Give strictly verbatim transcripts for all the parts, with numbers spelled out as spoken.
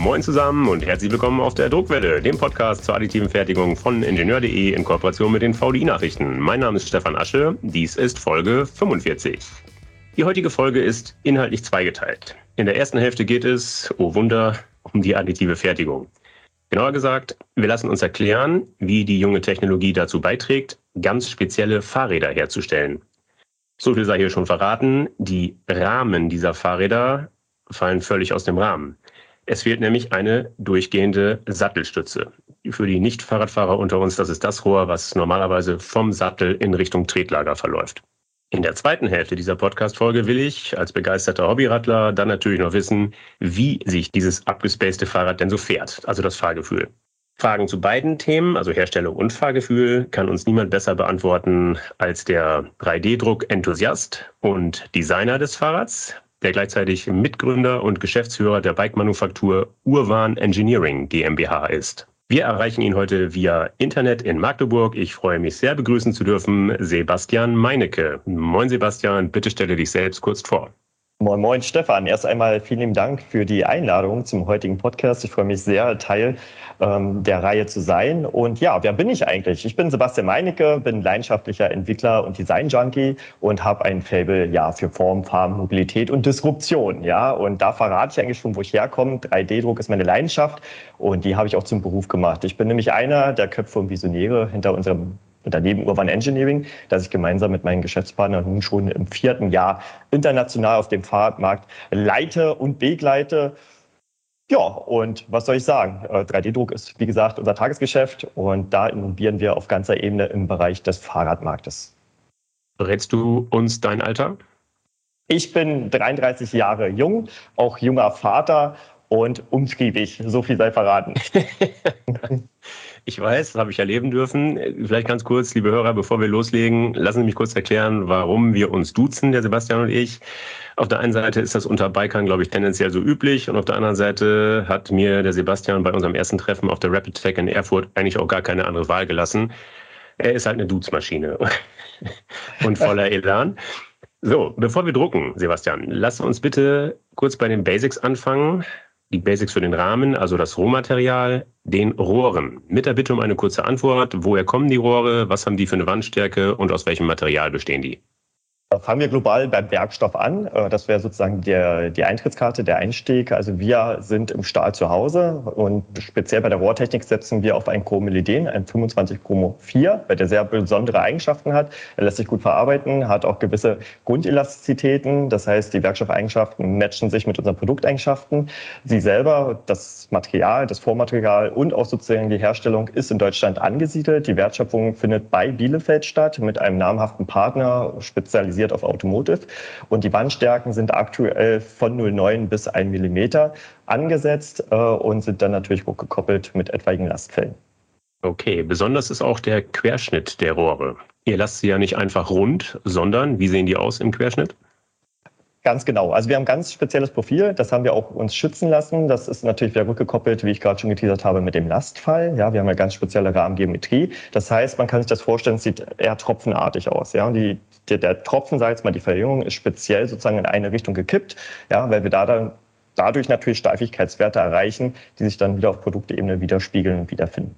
Moin zusammen und herzlich willkommen auf der Druckwelle, dem Podcast zur additiven Fertigung von Ingenieur punkt de in Kooperation mit den V D I-Nachrichten. Mein Name ist Stefan Asche, dies ist Folge fünfundvierzig. Die heutige Folge ist inhaltlich zweigeteilt. In der ersten Hälfte geht es, oh Wunder, um die additive Fertigung. Genauer gesagt, wir lassen uns erklären, wie die junge Technologie dazu beiträgt, ganz spezielle Fahrräder herzustellen. So viel sei hier schon verraten, die Rahmen dieser Fahrräder fallen völlig aus dem Rahmen. Es fehlt nämlich eine durchgehende Sattelstütze. Für die Nicht-Fahrradfahrer unter uns, das ist das Rohr, was normalerweise vom Sattel in Richtung Tretlager verläuft. In der zweiten Hälfte dieser Podcast-Folge will ich als begeisterter Hobbyradler dann natürlich noch wissen, wie sich dieses abgespacede Fahrrad denn so fährt, also das Fahrgefühl. Fragen zu beiden Themen, also Herstellung und Fahrgefühl, kann uns niemand besser beantworten als der drei D Druck-Enthusiast und Designer des Fahrrads, der gleichzeitig Mitgründer und Geschäftsführer der Bike-Manufaktur Urvan Engineering GmbH ist. Wir erreichen ihn heute via Internet in Magdeburg. Ich freue mich sehr, begrüßen zu dürfen Sebastian Meinecke. Moin Sebastian, bitte stelle dich selbst kurz vor. Moin Moin Stefan, erst einmal vielen lieben Dank für die Einladung zum heutigen Podcast. Ich freue mich sehr, Teil ähm, der Reihe zu sein. Und ja, wer bin ich eigentlich? Ich bin Sebastian Meinecke, bin leidenschaftlicher Entwickler und Design-Junkie und habe ein Faible ja, für Form, Farben, Mobilität und Disruption. Ja, und da verrate ich eigentlich schon, wo ich herkomme. drei D Druck ist meine Leidenschaft und die habe ich auch zum Beruf gemacht. Ich bin nämlich einer der Köpfe und Visionäre hinter unserem Unternehmen Urvan Engineering, das ich gemeinsam mit meinem Geschäftspartner nun schon im vierten Jahr international auf dem Fahrradmarkt leite und begleite. Ja, und was soll ich sagen? drei D Druck ist, wie gesagt, unser Tagesgeschäft und da innovieren wir auf ganzer Ebene im Bereich des Fahrradmarktes. Verrätst du uns dein Alter? Ich bin dreiunddreißig Jahre jung, auch junger Vater und umtriebig, so viel sei verraten. Ich weiß, das habe ich erleben dürfen. Vielleicht ganz kurz, liebe Hörer, bevor wir loslegen, lassen Sie mich kurz erklären, warum wir uns duzen, der Sebastian und ich. Auf der einen Seite ist das unter Bikern, glaube ich, tendenziell so üblich und auf der anderen Seite hat mir der Sebastian bei unserem ersten Treffen auf der Rapid Tech in Erfurt eigentlich auch gar keine andere Wahl gelassen. Er ist halt eine Duzmaschine und voller Elan. So, bevor wir drucken, Sebastian, lass uns bitte kurz bei den Basics anfangen. Die Basics für den Rahmen, also das Rohmaterial, den Rohren. Mit der Bitte um eine kurze Antwort. Woher kommen die Rohre? Was haben die für eine Wandstärke? Und aus welchem Material bestehen die? Fangen wir global beim Werkstoff an. Das wäre sozusagen der, die Eintrittskarte, der Einstieg. Also wir sind im Stahl zu Hause und speziell bei der Rohrtechnik setzen wir auf ein Chromylen, ein fünfundzwanzig Chromo vier, weil der sehr besondere Eigenschaften hat. Er lässt sich gut verarbeiten, hat auch gewisse Grundelastizitäten. Das heißt, die Werkstoffeigenschaften matchen sich mit unseren Produkteigenschaften. Sie selber, das Material, das Vormaterial und auch sozusagen die Herstellung ist in Deutschland angesiedelt. Die Wertschöpfung findet bei Bielefeld statt mit einem namhaften Partner, spezialisiert auf Automotive. Und die Wandstärken sind aktuell von null Komma neun bis ein Millimeter angesetzt äh, und sind dann natürlich auch gekoppelt mit etwaigen Lastfällen. Okay, besonders ist auch der Querschnitt der Rohre. Ihr lasst sie ja nicht einfach rund, sondern wie sehen die aus im Querschnitt? Ganz genau. Also wir haben ein ganz spezielles Profil. Das haben wir auch uns schützen lassen. Das ist natürlich wieder rückgekoppelt, wie ich gerade schon geteasert habe, mit dem Lastfall. Ja, wir haben eine ganz spezielle Rahmengeometrie. Das heißt, man kann sich das vorstellen, es sieht eher tropfenartig aus. Ja, und die, die, der Tropfen, sag ich jetzt mal, die Verjüngung ist speziell sozusagen in eine Richtung gekippt. Ja, weil wir da dann dadurch natürlich Steifigkeitswerte erreichen, die sich dann wieder auf Produktebene widerspiegeln und wiederfinden.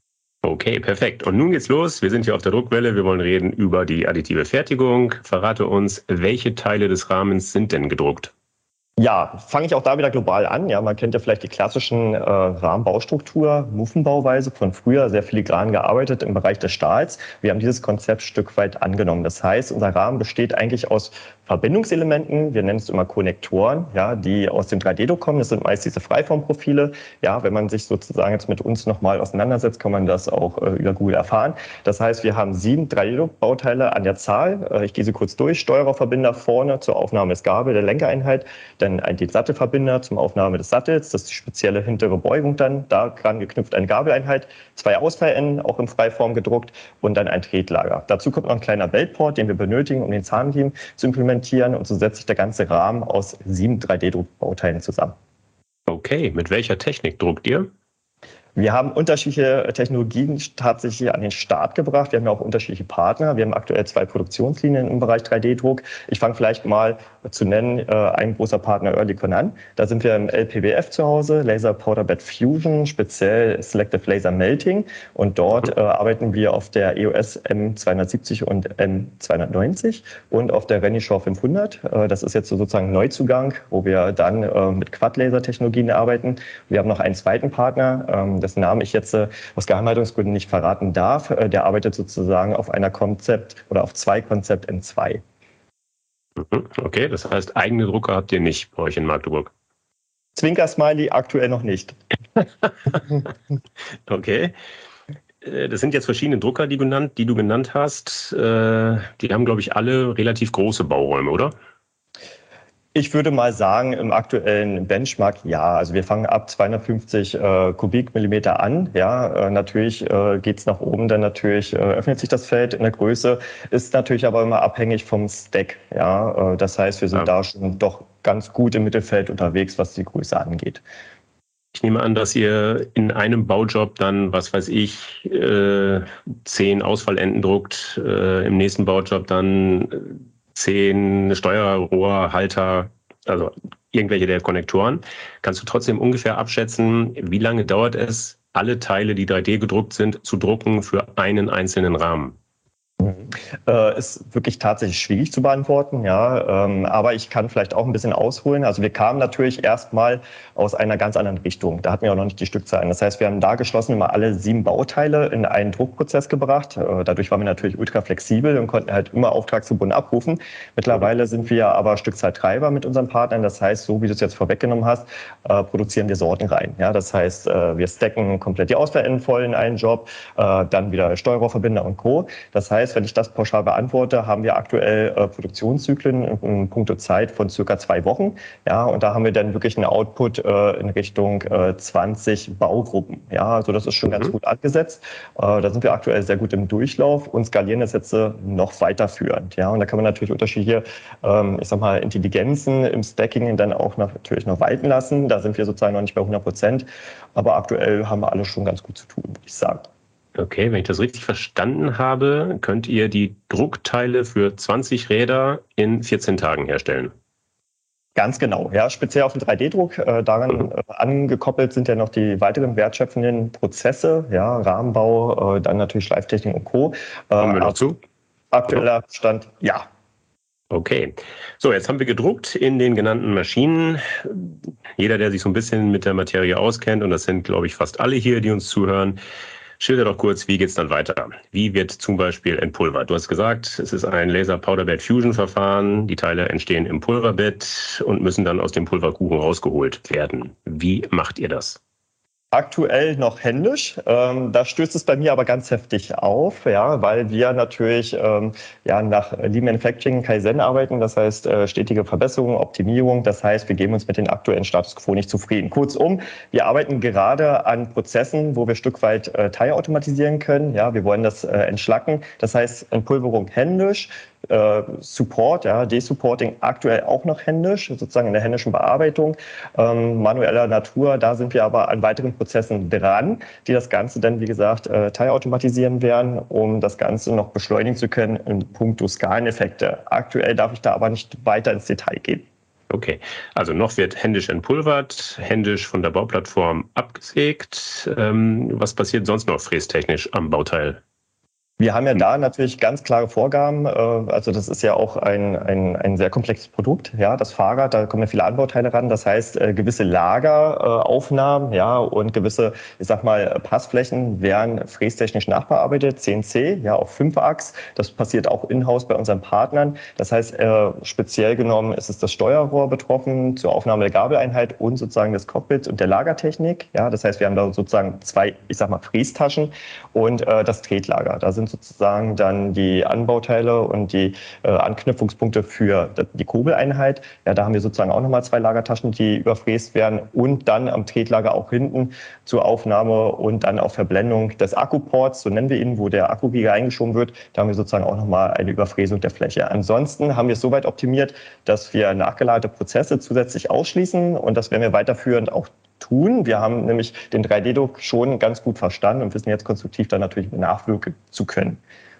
Okay, perfekt. Und nun geht's los. Wir sind hier auf der Druckwelle. Wir wollen reden über die additive Fertigung. Verrate uns, welche Teile des Rahmens sind denn gedruckt? Ja, fange ich auch da wieder global an. Ja, man kennt ja vielleicht die klassischen äh, Rahmenbaustruktur, Muffenbauweise von früher, sehr filigran gearbeitet im Bereich des Stahls. Wir haben dieses Konzept ein Stück weit angenommen. Das heißt, unser Rahmen besteht eigentlich aus Verbindungselementen, wir nennen es immer Konnektoren, ja, die aus dem drei D Druck kommen. Das sind meist diese Freiformprofile. Ja, wenn man sich sozusagen jetzt mit uns nochmal auseinandersetzt, kann man das auch äh, über Google erfahren. Das heißt, wir haben sieben drei D Druck Bauteile an der Zahl. Äh, ich gehe sie kurz durch. Steuererverbinder vorne zur Aufnahme des Gabel, der Lenkereinheit. Dann ein Sattelverbinder zum Aufnahme des Sattels. Das ist die spezielle hintere Beugung dann. Daran geknüpft eine Gabeleinheit. Zwei Ausfallenden, auch in Freiform gedruckt. Und dann ein Tretlager. Dazu kommt noch ein kleiner Beltport, den wir benötigen, um den Zahnriemen zu implementieren. Und so setzt sich der ganze Rahmen aus sieben drei D Druck Bauteilen zusammen. Okay, mit welcher Technik druckt ihr? Wir haben unterschiedliche Technologien tatsächlich an den Start gebracht. Wir haben ja auch unterschiedliche Partner. Wir haben aktuell zwei Produktionslinien im Bereich drei D Druck. Ich fange vielleicht mal zu nennen, äh, ein großer Partner Oerlikon an. Da sind wir im L P B F zu Hause, Laser Powder Bed Fusion, speziell Selective Laser Melting. Und dort äh, arbeiten wir auf der E O S M zweihundertsiebzig und M zweihundertneunzig und auf der Renishaw fünfhundert. Äh, das ist jetzt so sozusagen Neuzugang, wo wir dann äh, mit Quad-Laser-Technologien arbeiten. Wir haben noch einen zweiten Partner, ähm, dessen Namen ich jetzt äh, aus Geheimhaltungsgründen nicht verraten darf. Äh, der arbeitet sozusagen auf einer Konzept oder auf zwei Konzept M zwei. Okay, das heißt, eigene Drucker habt ihr nicht bei euch in Magdeburg? Zwinker-Smiley aktuell noch nicht. Okay. Das sind jetzt verschiedene Drucker, die, genannt, die du genannt hast. Die haben, glaube ich, alle relativ große Bauräume, oder? Ich würde mal sagen, im aktuellen Benchmark ja. Also wir fangen ab zweihundertfünfzig äh, Kubikmillimeter an. Ja, äh, natürlich äh, geht es nach oben, dann natürlich äh, öffnet sich das Feld in der Größe. Ist natürlich aber immer abhängig vom Stack. Ja, äh, das heißt, wir sind ja. da schon doch ganz gut im Mittelfeld unterwegs, was die Größe angeht. Ich nehme an, dass ihr in einem Baujob dann, was weiß ich, äh, zehn Ausfallenden druckt, äh, im nächsten Baujob dann zehn Steuerrohrhalter, also irgendwelche der Konnektoren. Kannst du trotzdem ungefähr abschätzen, wie lange dauert es, alle Teile, die drei D gedruckt sind, zu drucken für einen einzelnen Rahmen? Äh, ist wirklich tatsächlich schwierig zu beantworten, ja. Ähm, aber ich kann vielleicht auch ein bisschen ausholen. Also wir kamen natürlich erstmal aus einer ganz anderen Richtung. Da hatten wir auch noch nicht die Stückzahlen. Das heißt, wir haben da geschlossen immer alle sieben Bauteile in einen Druckprozess gebracht. Äh, dadurch waren wir natürlich ultra flexibel und konnten halt immer auftragsgebunden abrufen. Mittlerweile sind wir aber Stückzahltreiber mit unseren Partnern. Das heißt, so wie du es jetzt vorweggenommen hast, äh, produzieren wir Sorten rein. Ja, das heißt, äh, wir stacken komplett die Ausfallenden voll in einen Job, äh, dann wieder Steuerrohrverbinder und Co. Das heißt, wenn ich das pauschal beantworte, haben wir aktuell äh, Produktionszyklen in, in puncto Zeit von circa zwei Wochen. Ja, und da haben wir dann wirklich einen Output äh, in Richtung äh, zwanzig Baugruppen. Ja, also das ist schon mhm. ganz gut angesetzt. Äh, da sind wir aktuell sehr gut im Durchlauf und skalieren das jetzt äh, noch weiterführend. Ja, und da kann man natürlich unterschiedliche, ähm, ich sag mal, Intelligenzen im Stacking dann auch noch, natürlich noch walten lassen. Da sind wir sozusagen noch nicht bei hundert Prozent. Aber aktuell haben wir alles schon ganz gut zu tun, würde ich sagen. Okay, wenn ich das richtig verstanden habe, könnt ihr die Druckteile für zwanzig Räder in vierzehn Tagen herstellen. Ganz genau, ja, speziell auf den drei D Druck. Äh, daran mhm. äh, angekoppelt sind ja noch die weiteren wertschöpfenden Prozesse, ja, Rahmenbau, äh, dann natürlich Schleiftechnik und Co. Äh, Kommen wir noch zu? Aktueller Stand, ja. Okay, so jetzt haben wir gedruckt in den genannten Maschinen. Jeder, der sich so ein bisschen mit der Materie auskennt, und das sind, glaube ich, fast alle hier, die uns zuhören, schilder doch kurz, wie geht's dann weiter? Wie wird zum Beispiel entpulvert? Du hast gesagt, es ist ein Laser Powder Bed Fusion Verfahren. Die Teile entstehen im Pulverbett und müssen dann aus dem Pulverkuchen rausgeholt werden. Wie macht ihr das? Aktuell noch händisch. Ähm, da stößt es bei mir aber ganz heftig auf, ja, weil wir natürlich ähm, ja, nach Lean Manufacturing Kaizen arbeiten. Das heißt, äh, stetige Verbesserung, Optimierung. Das heißt, wir geben uns mit den aktuellen Status Quo nicht zufrieden. Kurzum, wir arbeiten gerade an Prozessen, wo wir ein Stück weit äh, teilautomatisieren können. Ja, wir wollen das äh, entschlacken. Das heißt, Entpulverung händisch. Äh, Support, ja, Desupporting aktuell auch noch händisch, sozusagen in der händischen Bearbeitung. Ähm, manueller Natur, da sind wir aber an weiteren Prozessen dran, die das Ganze dann, wie gesagt, äh, teilautomatisieren werden, um das Ganze noch beschleunigen zu können in puncto Skaleneffekte. Aktuell darf ich da aber nicht weiter ins Detail gehen. Okay, also noch wird händisch entpulvert, händisch von der Bauplattform abgesägt. Ähm, was passiert sonst noch frästechnisch am Bauteil? Wir haben ja da natürlich ganz klare Vorgaben. Also das ist ja auch ein, ein, ein sehr komplexes Produkt. Ja, das Fahrrad, da kommen ja viele Anbauteile ran. Das heißt, gewisse Lageraufnahmen, ja, und gewisse, ich sag mal, Passflächen werden frästechnisch nachbearbeitet, C N C, ja, auf Fünfachs. Das passiert auch in-house bei unseren Partnern. Das heißt, speziell genommen ist es das Steuerrohr betroffen zur Aufnahme der Gabeleinheit und sozusagen des Cockpits und der Lagertechnik. Ja, das heißt, wir haben da sozusagen zwei, ich sag mal, Frästaschen und äh, das Tretlager. Da sind sozusagen dann die Anbauteile und die äh, Anknüpfungspunkte für die Kurbeleinheit. Ja, da haben wir sozusagen auch nochmal zwei Lagertaschen, die überfräst werden und dann am Tretlager auch hinten zur Aufnahme und dann auch Verblendung des Akkuports, so nennen wir ihn, wo der Akkugiger eingeschoben wird. Da haben wir sozusagen auch nochmal eine Überfräsung der Fläche. Ansonsten haben wir es so weit optimiert, dass wir nachgelagerte Prozesse zusätzlich ausschließen und das werden wir weiterführend auch tun. Wir haben nämlich den drei D Druck schon ganz gut verstanden und wissen jetzt konstruktiv dann natürlich nachwirken zu können.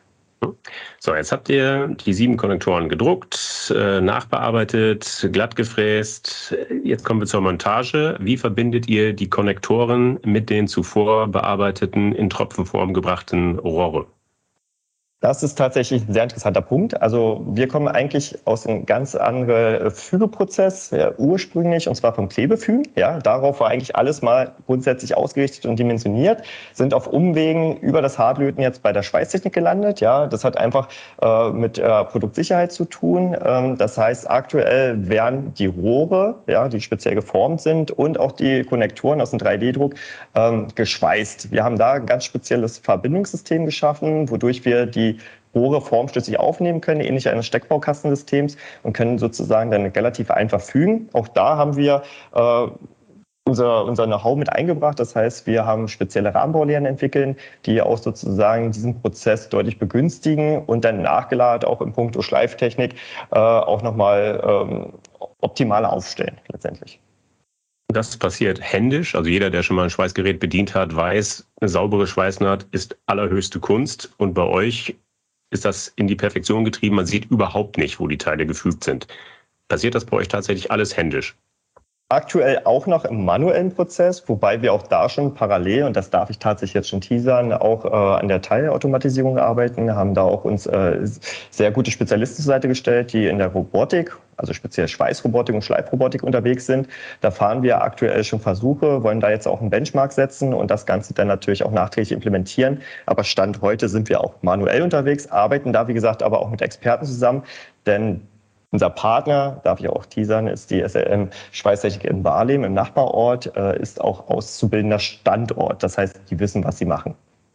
So, jetzt habt ihr die sieben Konnektoren gedruckt, äh, nachbearbeitet, glatt gefräst. Jetzt kommen wir zur Montage. Wie verbindet ihr die Konnektoren mit den zuvor bearbeiteten, in Tropfenform gebrachten Rohre? Das ist tatsächlich ein sehr interessanter Punkt. Also wir kommen eigentlich aus einem ganz anderen Fügeprozess, ja, ursprünglich, und zwar vom Klebefügen. Ja, darauf war eigentlich alles mal grundsätzlich ausgerichtet und dimensioniert, sind auf Umwegen über das Hardlöten jetzt bei der Schweißtechnik gelandet. Ja, das hat einfach äh, mit äh, Produktsicherheit zu tun. Ähm, das heißt, aktuell werden die Rohre, ja, die speziell geformt sind, und auch die Konnektoren aus dem drei D Druck ähm, geschweißt. Wir haben da ein ganz spezielles Verbindungssystem geschaffen, wodurch wir die Rohre formschlüssig aufnehmen können, ähnlich eines Steckbaukastensystems, und können sozusagen dann relativ einfach fügen. Auch da haben wir äh, unser, unser Know-how mit eingebracht. Das heißt, wir haben spezielle Rahmenbaulehren entwickelt, die auch sozusagen diesen Prozess deutlich begünstigen und dann nachgelagert auch im Punkto Schleiftechnik äh, auch nochmal ähm, optimaler aufstellen letztendlich. Das passiert händisch. Also jeder, der schon mal ein Schweißgerät bedient hat, weiß, eine saubere Schweißnaht ist allerhöchste Kunst. Und bei euch ist das in die Perfektion getrieben. Man sieht überhaupt nicht, wo die Teile gefügt sind. Passiert das bei euch tatsächlich alles händisch? Aktuell auch noch im manuellen Prozess, wobei wir auch da schon parallel, und das darf ich tatsächlich jetzt schon teasern, auch äh, an der Teilautomatisierung arbeiten, haben da auch uns äh, sehr gute Spezialisten zur Seite gestellt, die in der Robotik, also speziell Schweißrobotik und Schleifrobotik unterwegs sind. Da fahren wir aktuell schon Versuche, wollen da jetzt auch einen Benchmark setzen und das Ganze dann natürlich auch nachträglich implementieren. Aber Stand heute sind wir auch manuell unterwegs, arbeiten da, wie gesagt, aber auch mit Experten zusammen, denn unser Partner, darf ich auch teasern, ist die S L M Schweißtechnik in Barlem im Nachbarort, äh, ist auch auszubildender Standort. Das heißt, die wissen, was sie machen.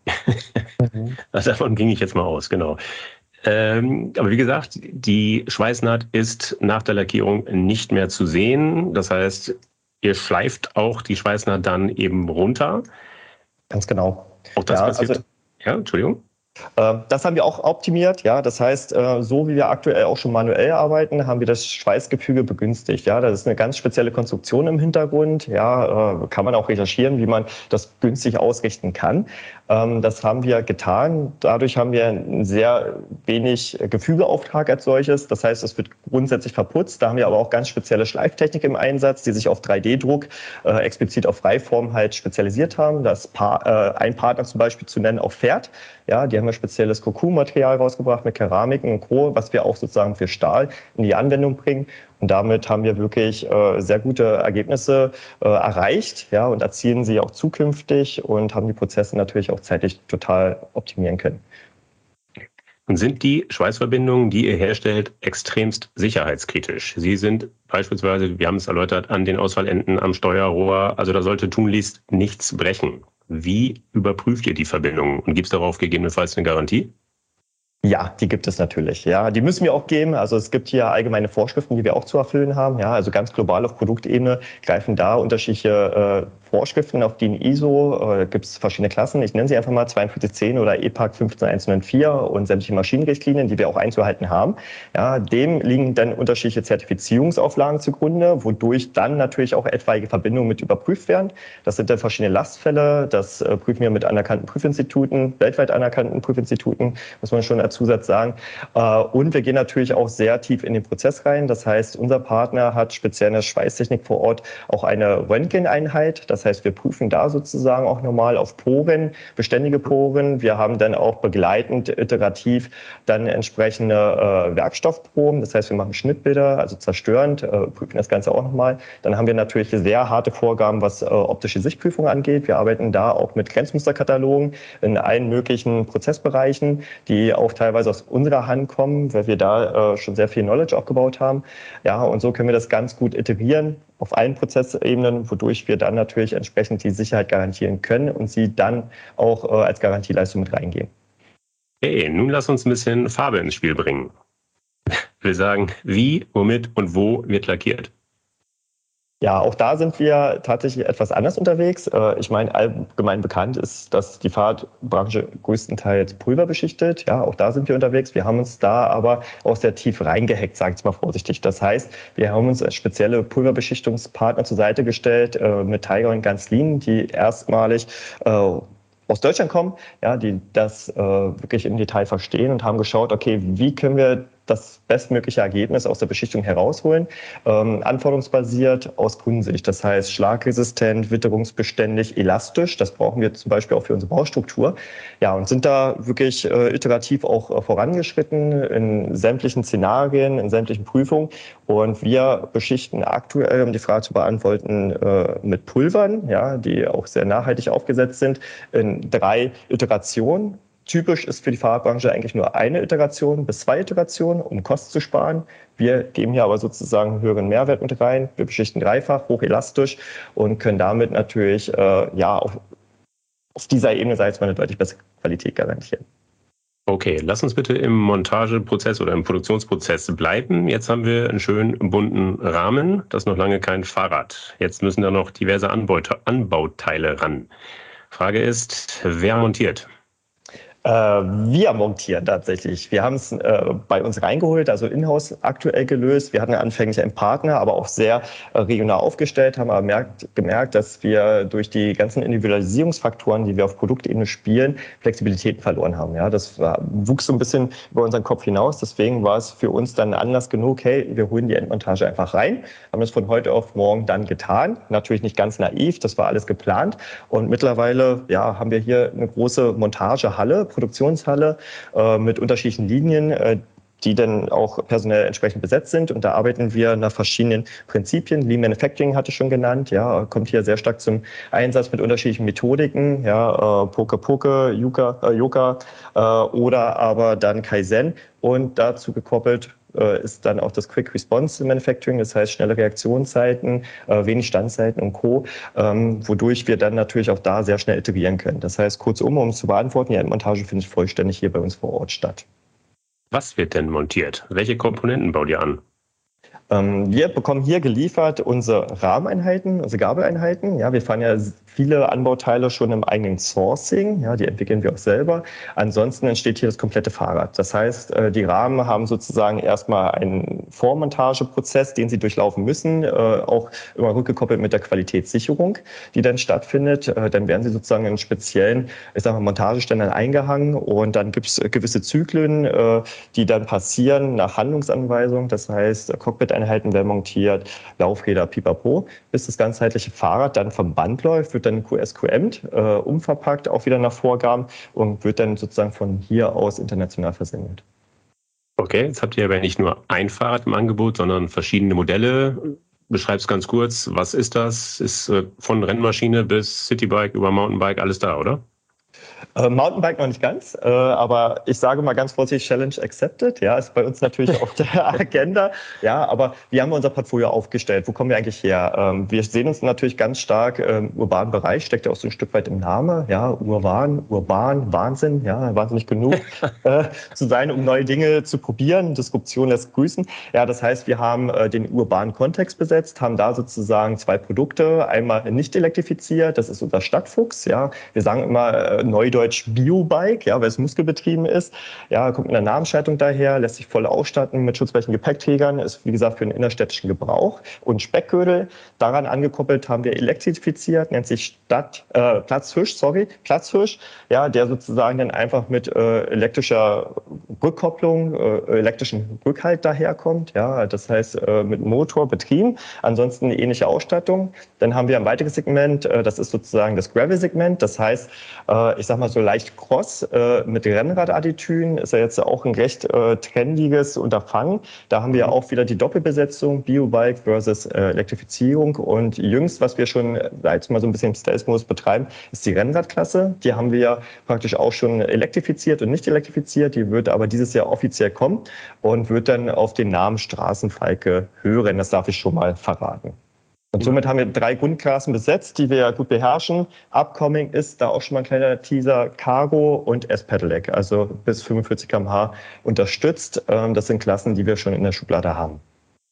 Also davon ging ich jetzt mal aus, genau. Ähm, aber wie gesagt, die Schweißnaht ist nach der Lackierung nicht mehr zu sehen. Das heißt, ihr schleift auch die Schweißnaht dann eben runter. Ganz genau. Auch das ja, passiert. Also, ja, Entschuldigung. Das haben wir auch optimiert, ja. Das heißt, so wie wir aktuell auch schon manuell arbeiten, haben wir das Schweißgefüge begünstigt, ja. Das ist eine ganz spezielle Konstruktion im Hintergrund, ja. Kann man auch recherchieren, wie man das günstig ausrichten kann. Das haben wir getan. Dadurch haben wir ein sehr wenig Gefügeauftrag als solches. Das heißt, es wird grundsätzlich verputzt. Da haben wir aber auch ganz spezielle Schleiftechnik im Einsatz, die sich auf drei D Druck, äh, explizit auf Freiform halt spezialisiert haben. Das pa äh, ein Partner zum Beispiel zu nennen, auch Fährt. Ja, die haben wir spezielles Cocoon-Material rausgebracht mit Keramiken und Co., was wir auch sozusagen für Stahl in die Anwendung bringen. Und damit haben wir wirklich äh, sehr gute Ergebnisse äh, erreicht, ja, und erzielen sie auch zukünftig und haben die Prozesse natürlich auch zeitlich total optimieren können. Und sind die Schweißverbindungen, die ihr herstellt, extremst sicherheitskritisch? Sie sind beispielsweise, wir haben es erläutert, an den Ausfallenden am Steuerrohr, also da sollte tunlichst nichts brechen. Wie überprüft ihr die Verbindungen und gibt es darauf gegebenenfalls eine Garantie? Ja, die gibt es natürlich. Ja, die müssen wir auch geben. Also es gibt hier allgemeine Vorschriften, die wir auch zu erfüllen haben. Ja, also ganz global auf Produktebene greifen da unterschiedliche äh, Vorschriften auf D I N I S O. Äh, gibt es verschiedene Klassen. Ich nenne sie einfach mal zweiundvierzig zehn oder E P A C fünfzehn eins null vier und sämtliche Maschinenrichtlinien, die wir auch einzuhalten haben. Ja, dem liegen dann unterschiedliche Zertifizierungsauflagen zugrunde, wodurch dann natürlich auch etwaige Verbindungen mit überprüft werden. Das sind dann verschiedene Lastfälle. Das äh, prüfen wir mit anerkannten Prüfinstituten, weltweit anerkannten Prüfinstituten, muss man schon als Zusatz sagen. Und wir gehen natürlich auch sehr tief in den Prozess rein. Das heißt, unser Partner hat speziell in der Schweißtechnik vor Ort auch eine Röntgeneinheit. Das heißt, wir prüfen da sozusagen auch nochmal auf Poren, beständige Poren. Wir haben dann auch begleitend, iterativ dann entsprechende äh, Werkstoffproben. Das heißt, wir machen Schnittbilder, also zerstörend, äh, prüfen das Ganze auch nochmal. Dann haben wir natürlich sehr harte Vorgaben, was äh, optische Sichtprüfung angeht. Wir arbeiten da auch mit Grenzmusterkatalogen in allen möglichen Prozessbereichen, die auch teilweise aus unserer Hand kommen, weil wir da äh, schon sehr viel Knowledge aufgebaut haben. Ja, und so können wir das ganz gut iterieren auf allen Prozessebenen, wodurch wir dann natürlich entsprechend die Sicherheit garantieren können und sie dann auch äh, als Garantieleistung mit reingeben. Okay, nun lass uns ein bisschen Farbe ins Spiel bringen. Ich will sagen, wie, womit und wo wird lackiert? Ja, auch da sind wir tatsächlich etwas anders unterwegs. Ich meine, allgemein bekannt ist, dass die Fahrradbranche größtenteils pulverbeschichtet. Ja, auch da sind wir unterwegs. Wir haben uns da aber auch sehr tief reingehackt, sage ich mal vorsichtig. Das heißt, wir haben uns spezielle Pulverbeschichtungspartner zur Seite gestellt mit Tiger und Ganzlin, die erstmalig aus Deutschland kommen, ja, die das äh, wirklich im Detail verstehen und haben geschaut, okay, wie können wir das bestmögliche Ergebnis aus der Beschichtung herausholen, ähm, anforderungsbasiert aus Kundensicht. Das heißt schlagresistent, witterungsbeständig, elastisch. Das brauchen wir zum Beispiel auch für unsere Baustruktur. Ja, und sind da wirklich äh, iterativ auch äh, vorangeschritten in sämtlichen Szenarien, in sämtlichen Prüfungen. Und wir beschichten aktuell, um die Frage zu beantworten, äh, mit Pulvern, ja, die auch sehr nachhaltig aufgesetzt sind, in drei Iterationen. Typisch ist für die Fahrradbranche eigentlich nur eine Iteration bis zwei Iterationen, um Kosten zu sparen. Wir geben hier aber sozusagen einen höheren Mehrwert mit rein. Wir beschichten dreifach, hochelastisch und können damit natürlich äh, ja auf, auf dieser Ebene, sage ich mal, eine deutlich bessere Qualität garantieren. Okay, lass uns bitte im Montageprozess oder im Produktionsprozess bleiben. Jetzt haben wir einen schönen bunten Rahmen, das ist noch lange kein Fahrrad. Jetzt müssen da noch diverse Anbauteile ran. Frage ist, wer montiert? Wir montieren tatsächlich. Wir haben es äh, bei uns reingeholt, also in-house aktuell gelöst. Wir hatten anfänglich einen Partner, aber auch sehr äh, regional aufgestellt, haben aber merkt, gemerkt, dass wir durch die ganzen Individualisierungsfaktoren, die wir auf Produktebene spielen, Flexibilitäten verloren haben. Ja, das war, wuchs so ein bisschen über unseren Kopf hinaus. Deswegen war es für uns dann Anlass genug, hey, wir holen die Endmontage einfach rein. Haben das von heute auf morgen dann getan. Natürlich nicht ganz naiv, das war alles geplant. Und mittlerweile ja, haben wir hier eine große Montagehalle, Produktionshalle äh, mit unterschiedlichen Linien, äh, die dann auch personell entsprechend besetzt sind. Und da arbeiten wir nach verschiedenen Prinzipien. Lean Manufacturing hatte ich schon genannt, ja, kommt hier sehr stark zum Einsatz mit unterschiedlichen Methodiken, ja, äh, Poke Poke, Yuka, äh, Yoka äh, oder aber dann Kaizen. Und dazu gekoppelt äh, ist dann auch das Quick Response Manufacturing, das heißt schnelle Reaktionszeiten, äh, wenig Standzeiten und Co., ähm, wodurch wir dann natürlich auch da sehr schnell iterieren können. Das heißt, kurzum, um es zu beantworten, die Endmontage findet vollständig hier bei uns vor Ort statt. Was wird denn montiert? Welche Komponenten baut ihr an? Ähm, wir bekommen hier geliefert unsere Rahmeneinheiten, unsere Gabeleinheiten. Ja, wir fahren ja viele Anbauteile schon im eigenen Sourcing. Ja, die entwickeln wir auch selber. Ansonsten entsteht hier das komplette Fahrrad. Das heißt, die Rahmen haben sozusagen erstmal einen Vormontageprozess, den sie durchlaufen müssen, auch immer rückgekoppelt mit der Qualitätssicherung, die dann stattfindet. Dann werden sie sozusagen in speziellen, ich sag mal, Montageständern eingehangen und dann gibt es gewisse Zyklen, die dann passieren nach Handlungsanweisung. Das heißt, Cockpit-Einheiten werden montiert, Laufräder, pipapo, bis das ganzheitliche Fahrrad dann vom Band läuft, wird dann Q S Q-Emt äh, umverpackt, auch wieder nach Vorgaben und wird dann sozusagen von hier aus international versendet. Okay, jetzt habt ihr aber nicht nur ein Fahrrad im Angebot, sondern verschiedene Modelle. Beschreib es ganz kurz, was ist das? Ist äh, von Rennmaschine bis Citybike über Mountainbike alles da, oder? Äh, Mountainbike noch nicht ganz, äh, aber ich sage mal ganz vorsichtig, Challenge accepted, ja, ist bei uns natürlich auf der Agenda, ja, aber wie haben wir unser Portfolio aufgestellt? Wo kommen wir eigentlich her? Ähm, wir sehen uns natürlich ganz stark im urbanen Bereich, steckt ja auch so ein Stück weit im Namen, ja, urban, urban, Wahnsinn, ja, wahnsinnig genug äh, zu sein, um neue Dinge zu probieren, Disruption lässt grüßen, ja, das heißt, wir haben äh, den urbanen Kontext besetzt, haben da sozusagen zwei Produkte, einmal nicht elektrifiziert, das ist unser Stadtfuchs, ja, wir sagen immer äh, Neudeutsch Biobike, ja, weil es muskelbetrieben ist. Ja, kommt in der Namensschaltung daher, lässt sich voll ausstatten mit schutzweichen Gepäckträgern, ist wie gesagt für den innerstädtischen Gebrauch. Und Speckgürtel, daran angekoppelt haben wir elektrifiziert, nennt sich Stadt, äh, Platzhirsch, sorry, Platzhirsch, ja, der sozusagen dann einfach mit äh, elektrischer Rückkopplung, äh, elektrischen Rückhalt daherkommt, ja, das heißt äh, mit Motor betrieben, ansonsten eine ähnliche Ausstattung. Dann haben wir ein weiteres Segment, äh, das ist sozusagen das Gravel-Segment, das heißt, äh, ich sag mal so leicht Cross äh, mit Rennradadditüren ist ja jetzt auch ein recht äh, trendiges Unterfangen. Da haben wir auch wieder die Doppelbesetzung, Biobike versus äh, Elektrifizierung. Und jüngst, was wir schon jetzt mal so ein bisschen im Stealth-Modus betreiben, ist die Rennradklasse. Die haben wir praktisch auch schon elektrifiziert und nicht elektrifiziert. Die wird aber dieses Jahr offiziell kommen und wird dann auf den Namen Straßenfalke hören. Das darf ich schon mal verraten. Und somit haben wir drei Grundklassen besetzt, die wir ja gut beherrschen. Upcoming ist da auch schon mal ein kleiner Teaser Cargo und S-Pedelec, also bis fünfundvierzig Kilometer pro Stunde unterstützt. Das sind Klassen, die wir schon in der Schublade haben.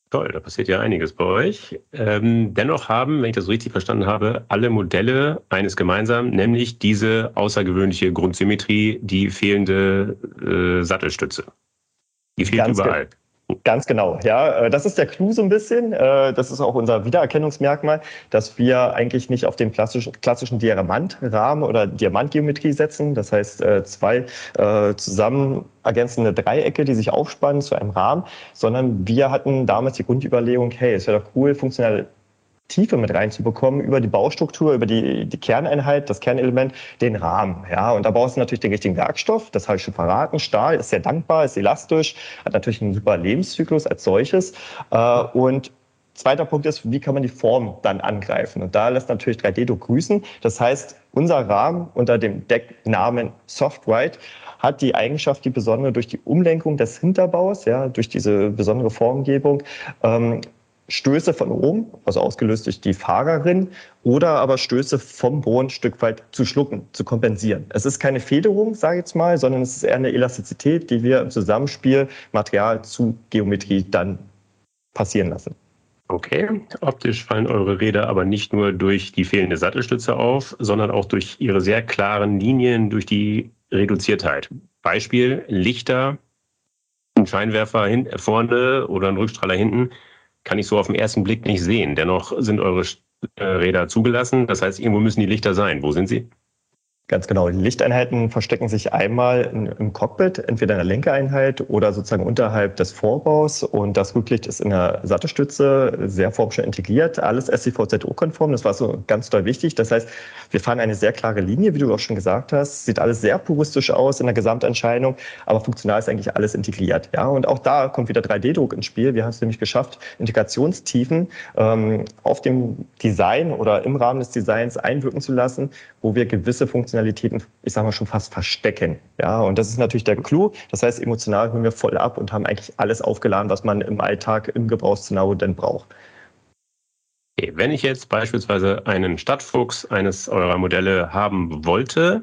Toll, da passiert ja einiges bei euch. Ähm, dennoch haben, wenn ich das so richtig verstanden habe, alle Modelle eines gemeinsam, nämlich diese außergewöhnliche Grundsymmetrie, die fehlende äh, Sattelstütze. Die fehlt Ganz, ge überall. ganz genau, ja. äh, Das ist der Clou so ein bisschen. äh, Das ist auch unser Wiedererkennungsmerkmal, dass wir eigentlich nicht auf den klassischen, klassischen Diamantrahmen oder Diamantgeometrie setzen. Das heißt, äh, zwei äh, zusammen ergänzende Dreiecke, die sich aufspannen zu einem Rahmen, sondern wir hatten damals die Grundüberlegung, hey, es wäre doch cool, funktionale Tiefe mit reinzubekommen über die Baustruktur, über die, die Kerneinheit, das Kernelement, den Rahmen. Ja, und da brauchst du natürlich den richtigen Werkstoff. Das habe ich schon verraten. Stahl ist sehr dankbar, ist elastisch, hat natürlich einen super Lebenszyklus als solches. Äh, und zweiter Punkt ist, wie kann man die Form dann angreifen? Und da lässt natürlich drei D-Druck grüßen. Das heißt, unser Rahmen unter dem Decknamen Soft-White hat die Eigenschaft, die besondere durch die Umlenkung des Hinterbaus, ja, durch diese besondere Formgebung, ähm, Stöße von oben, also ausgelöst durch die Fahrerin, oder aber Stöße vom Boden ein Stück weit zu schlucken, zu kompensieren. Es ist keine Federung, sage ich jetzt mal, sondern es ist eher eine Elastizität, die wir im Zusammenspiel Material zu Geometrie dann passieren lassen. Okay, optisch fallen eure Räder aber nicht nur durch die fehlende Sattelstütze auf, sondern auch durch ihre sehr klaren Linien, durch die Reduziertheit. Beispiel Lichter, ein Scheinwerfer hin, vorne oder ein Rückstrahler hinten, kann ich so auf den ersten Blick nicht sehen. Dennoch sind eure Räder zugelassen. Das heißt, irgendwo müssen die Lichter sein. Wo sind sie? Ganz genau. Die Lichteinheiten verstecken sich einmal im Cockpit, entweder in der Lenkereinheit oder sozusagen unterhalb des Vorbaus. Und das Rücklicht ist in der Sattelstütze sehr formschön integriert. Alles S C V Z O-konform. Das war so ganz doll wichtig. Das heißt, wir fahren eine sehr klare Linie, wie du auch schon gesagt hast. Sieht alles sehr puristisch aus in der Gesamterscheinung, aber funktional ist eigentlich alles integriert. Ja, und auch da kommt wieder drei D-Druck ins Spiel. Wir haben es nämlich geschafft, Integrationstiefen ähm, auf dem Design oder im Rahmen des Designs einwirken zu lassen, wo wir gewisse Funktionalitäten ich sage mal, schon fast verstecken. Ja, und das ist natürlich der Clou. Das heißt, emotional hören wir voll ab und haben eigentlich alles aufgeladen, was man im Alltag, im Gebrauchsszenario denn braucht. Okay, wenn ich jetzt beispielsweise einen Stadtfuchs eines eurer Modelle haben wollte,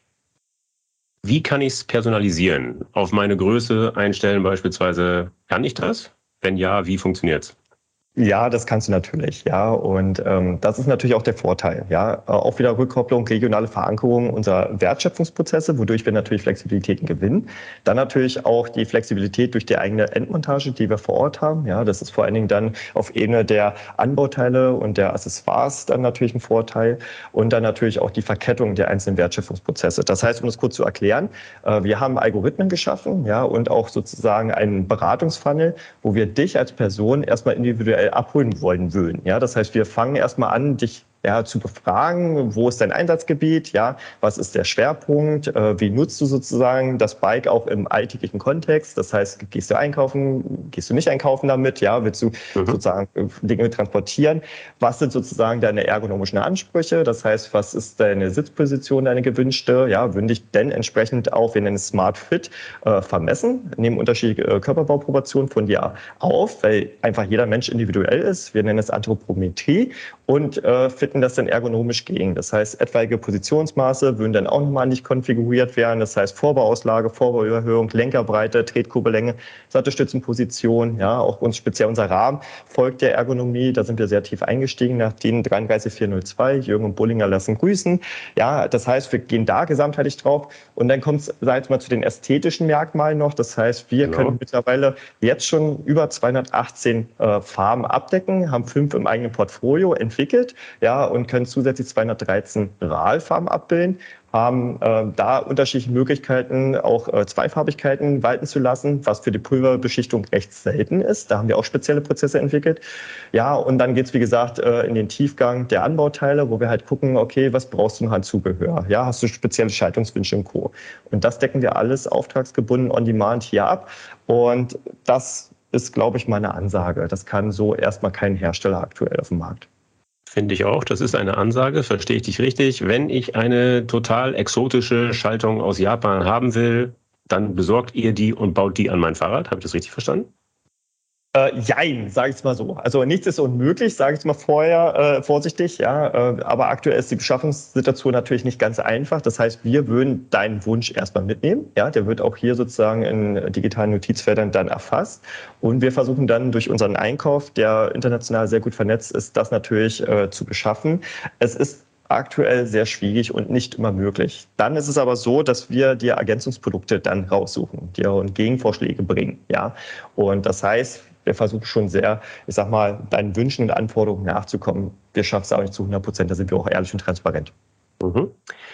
wie kann ich es personalisieren? Auf meine Größe einstellen beispielsweise, kann ich das? Wenn ja, wie funktioniert es? Ja, das kannst du natürlich, ja. Und ähm, das ist natürlich auch der Vorteil, ja. Äh, Auch wieder Rückkopplung, regionale Verankerung unserer Wertschöpfungsprozesse, wodurch wir natürlich Flexibilitäten gewinnen. Dann natürlich auch die Flexibilität durch die eigene Endmontage, die wir vor Ort haben. Ja, das ist vor allen Dingen dann auf Ebene der Anbauteile und der Accessoires dann natürlich ein Vorteil. Und dann natürlich auch die Verkettung der einzelnen Wertschöpfungsprozesse. Das heißt, um das kurz zu erklären, äh, wir haben Algorithmen geschaffen, ja, und auch sozusagen einen Beratungsfunnel, wo wir dich als Person erstmal individuell abholen wollen würden. Ja, das heißt, wir fangen erstmal an, dich ja, zu befragen, wo ist dein Einsatzgebiet, ja, was ist der Schwerpunkt, äh, wie nutzt du sozusagen das Bike auch im alltäglichen Kontext, das heißt, gehst du einkaufen, gehst du nicht einkaufen damit, ja, willst du mhm. sozusagen Dinge transportieren, was sind sozusagen deine ergonomischen Ansprüche, das heißt, was ist deine Sitzposition, deine gewünschte, ja, würden dich denn entsprechend auch, wir nennen es Smart Fit, äh, vermessen, nehmen unterschiedliche äh, Körperbauproportionen von dir auf, weil einfach jeder Mensch individuell ist, wir nennen es Anthropometrie und äh, fitten das dann ergonomisch gegen. Das heißt, etwaige Positionsmaße würden dann auch nochmal nicht konfiguriert werden. Das heißt, Vorbauauslage, Vorbauüberhöhung, Lenkerbreite, Tretkurbelänge, Sattelstützenposition, ja, auch uns speziell unser Rahmen folgt der Ergonomie. Da sind wir sehr tief eingestiegen nach DIN drei drei vier null zwei. Jürgen und Bullinger lassen grüßen. Ja, das heißt, wir gehen da gesamtheitlich drauf. Und dann kommt es, sag ich mal, zu den ästhetischen Merkmalen noch. Das heißt, wir genau. können mittlerweile jetzt schon über zweihundertachtzehn äh, Farben abdecken, haben fünf im eigenen Portfolio entwickelt, ja, und können zusätzlich zweihundertdreizehn RAL-Farben abbilden, haben äh, da unterschiedliche Möglichkeiten, auch äh, Zweifarbigkeiten walten zu lassen, was für die Pulverbeschichtung recht selten ist. Da haben wir auch spezielle Prozesse entwickelt. Ja, und dann geht's wie gesagt, äh, in den Tiefgang der Anbauteile, wo wir halt gucken, okay, was brauchst du noch an Zubehör? Ja, hast du spezielle Schaltungswünsche und Co. Und das decken wir alles auftragsgebunden on demand hier ab. Und das ist, glaube ich, meine Ansage. Das kann so erstmal kein Hersteller aktuell auf dem Markt. Finde ich auch. Das ist eine Ansage, verstehe ich dich richtig. Wenn ich eine total exotische Schaltung aus Japan haben will, dann besorgt ihr die und baut die an mein Fahrrad. Habe ich das richtig verstanden? Äh, jein, sage ich es mal so. Also nichts ist unmöglich, sage ich es mal vorher, äh, vorsichtig, ja. Äh, aber aktuell ist die Beschaffungssituation natürlich nicht ganz einfach. Das heißt, wir würden deinen Wunsch erstmal mitnehmen. Ja, der wird auch hier sozusagen in digitalen Notizfeldern dann erfasst. Und wir versuchen dann durch unseren Einkauf, der international sehr gut vernetzt ist, das natürlich äh, zu beschaffen. Es ist aktuell sehr schwierig und nicht immer möglich. Dann ist es aber so, dass wir dir Ergänzungsprodukte dann raussuchen, dir und Gegenvorschläge bringen. Ja, und das heißt, wir versuchen schon sehr, ich sag mal, deinen Wünschen und Anforderungen nachzukommen. Wir schaffen es auch nicht zu hundert Prozent, da sind wir auch ehrlich und transparent. Mhm.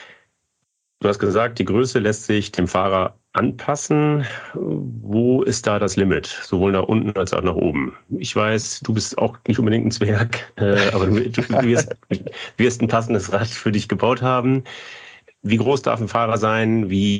Du hast gesagt, die Größe lässt sich dem Fahrer anpassen. Wo ist da das Limit? Sowohl nach unten als auch nach oben. Ich weiß, du bist auch nicht unbedingt ein Zwerg, äh, aber du, du wirst, wirst ein passendes Rad für dich gebaut haben. Wie groß darf ein Fahrer sein? Wie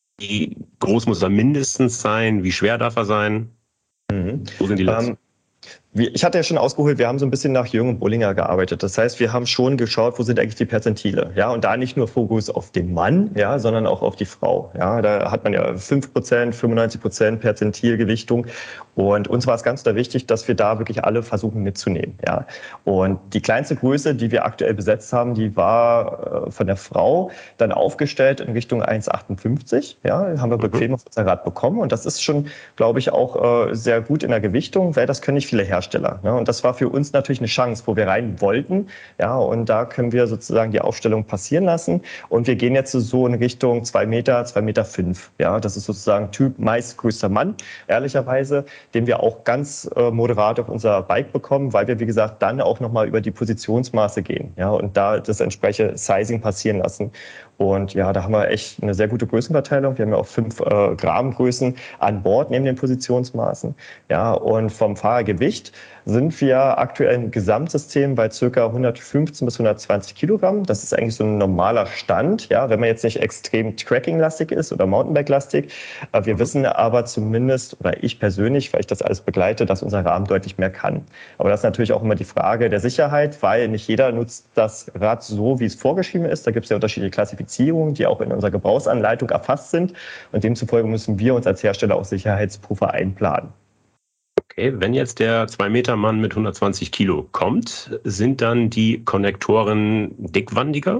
groß muss er mindestens sein? Wie schwer darf er sein? Mhm. Wo sind die Limits? Ähm, Ich hatte ja schon ausgeholt, wir haben so ein bisschen nach Jürgen und Bullinger gearbeitet. Das heißt, wir haben schon geschaut, wo sind eigentlich die Perzentile. Ja, und da nicht nur Fokus auf den Mann, ja, sondern auch auf die Frau. Ja, da hat man ja fünf Prozent, fünfundneunzig Prozent Perzentilgewichtung. Und uns war es ganz wichtig, dass wir da wirklich alle versuchen mitzunehmen. Ja, und die kleinste Größe, die wir aktuell besetzt haben, die war von der Frau dann aufgestellt in Richtung eins Komma achtundfünfzig. Ja, haben wir bequem auf unser Rad bekommen. Und das ist schon, glaube ich, auch sehr gut in der Gewichtung, weil das können nicht viele herstellen. Hersteller. Und das war für uns natürlich eine Chance, wo wir rein wollten. Ja, und da können wir sozusagen die Aufstellung passieren lassen. Und wir gehen jetzt so in Richtung zwei Meter, zwei Meter fünf. Ja, das ist sozusagen Typ meistgrößter Mann, ehrlicherweise, den wir auch ganz äh, moderat auf unser Bike bekommen, weil wir, wie gesagt, dann auch nochmal über die Positionsmaße gehen. Ja, und da das entsprechende Sizing passieren lassen. Und ja, da haben wir echt eine sehr gute Größenverteilung. Wir haben ja auch fünf äh, Gramm Größen an Bord neben den Positionsmaßen. Ja, und vom Fahrergewicht sind wir aktuell im Gesamtsystem bei ca. hundertfünfzehn bis hundertzwanzig Kilogramm. Das ist eigentlich so ein normaler Stand, ja, wenn man jetzt nicht extrem Tracking-lastig ist oder Mountainbike-lastig. Wir wissen aber zumindest, oder ich persönlich, weil ich das alles begleite, dass unser Rahmen deutlich mehr kann. Aber das ist natürlich auch immer die Frage der Sicherheit, weil nicht jeder nutzt das Rad so, wie es vorgeschrieben ist. Da gibt es ja unterschiedliche Klassifizierungen, die auch in unserer Gebrauchsanleitung erfasst sind. Und demzufolge müssen wir uns als Hersteller auch Sicherheitspuffer einplanen. Okay, wenn jetzt der zwei Meter Mann mit hundertzwanzig Kilo kommt, sind dann die Konnektoren dickwandiger?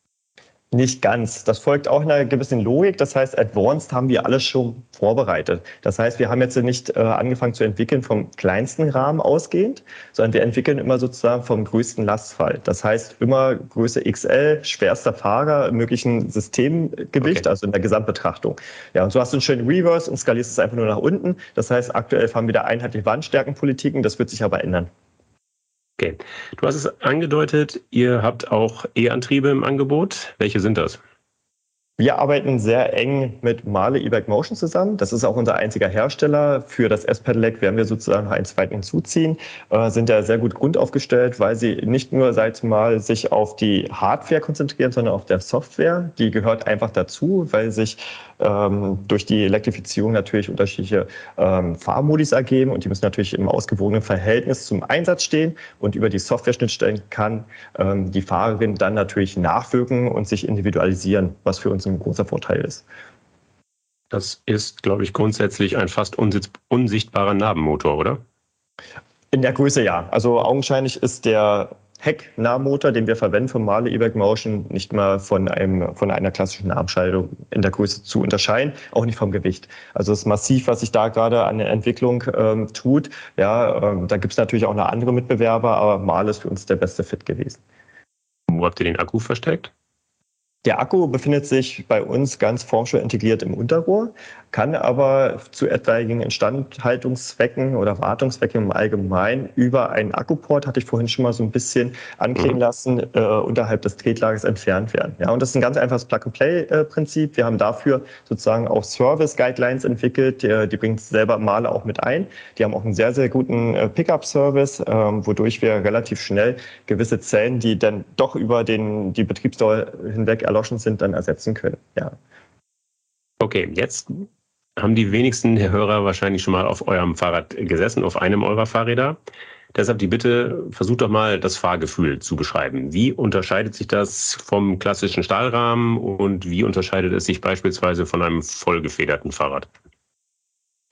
Nicht ganz. Das folgt auch einer gewissen Logik. Das heißt, Advanced haben wir alles schon vorbereitet. Das heißt, wir haben jetzt nicht äh, angefangen zu entwickeln vom kleinsten Rahmen ausgehend, sondern wir entwickeln immer sozusagen vom größten Lastfall. Das heißt, immer Größe X L, schwerster Fahrer, möglichen Systemgewicht, okay. Also in der Gesamtbetrachtung. Ja, und so hast du einen schönen Reverse und skalierst es einfach nur nach unten. Das heißt, aktuell fahren wir da einheitliche Wandstärkenpolitiken. Das wird sich aber ändern. Okay, du hast es angedeutet, ihr habt auch E-Antriebe im Angebot. Welche sind das? Wir arbeiten sehr eng mit Mahle E-Bike Motion zusammen. Das ist auch unser einziger Hersteller. Für das S-Pedelec werden wir sozusagen einen zweiten hinzuziehen. Äh, sind ja sehr gut grundaufgestellt, weil sie nicht nur, sag ich mal, sich auf die Hardware konzentrieren, sondern auf der Software. Die gehört einfach dazu, weil sich ähm, durch die Elektrifizierung natürlich unterschiedliche ähm, Fahrmodis ergeben und die müssen natürlich im ausgewogenen Verhältnis zum Einsatz stehen. Und über die Software-Schnittstellen kann ähm, die Fahrerin dann natürlich nachwirken und sich individualisieren, was für uns ein großer Vorteil ist. Das ist, glaube ich, grundsätzlich ein fast unsichtbarer Nabenmotor, oder? In der Größe ja. Also augenscheinlich ist der Heck-Nahmotor, den wir verwenden vom Mahle E-Bike Motion, nicht mal von, einem, von einer klassischen Nahentscheidung in der Größe zu unterscheiden, auch nicht vom Gewicht. Also es ist massiv, was sich da gerade an der Entwicklung ähm, tut. Ja, ähm, da gibt es natürlich auch noch andere Mitbewerber, aber Mahle ist für uns der beste Fit gewesen. Wo habt ihr den Akku versteckt? Der Akku befindet sich bei uns ganz formschön integriert im Unterrohr, kann aber zu etwaigen Instandhaltungszwecken oder Wartungszwecken im Allgemeinen über einen Akkuport, hatte ich vorhin schon mal so ein bisschen anklingen mhm. lassen, äh, unterhalb des Tretlagers entfernt werden. Ja, und das ist ein ganz einfaches Plug-and-Play-Prinzip. Wir haben dafür sozusagen auch Service-Guidelines entwickelt, die, die bringt selber Mahle auch mit ein. Die haben auch einen sehr, sehr guten äh, Pickup-Service, äh, wodurch wir relativ schnell gewisse Zellen, die dann doch über den, die Betriebsdauer hinweg erloschen sind, dann ersetzen können. Ja. Okay, jetzt haben die wenigsten Hörer wahrscheinlich schon mal auf eurem Fahrrad gesessen, auf einem eurer Fahrräder. Deshalb die Bitte, versucht doch mal das Fahrgefühl zu beschreiben. Wie unterscheidet sich das vom klassischen Stahlrahmen und wie unterscheidet es sich beispielsweise von einem vollgefederten Fahrrad? Mhm.